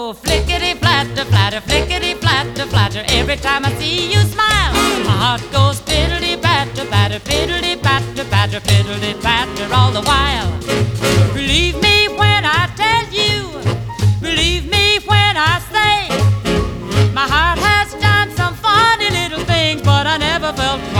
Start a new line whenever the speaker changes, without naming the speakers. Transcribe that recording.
flickety flatter, flatter, flickety flatter, flatter. Every time I see you smile, my heart goes piddly batter, batter, piddly batter, batter, piddly batter all the while. Believe me when I tell you, believe me when I say, my heart has done some funny little things, but I never felt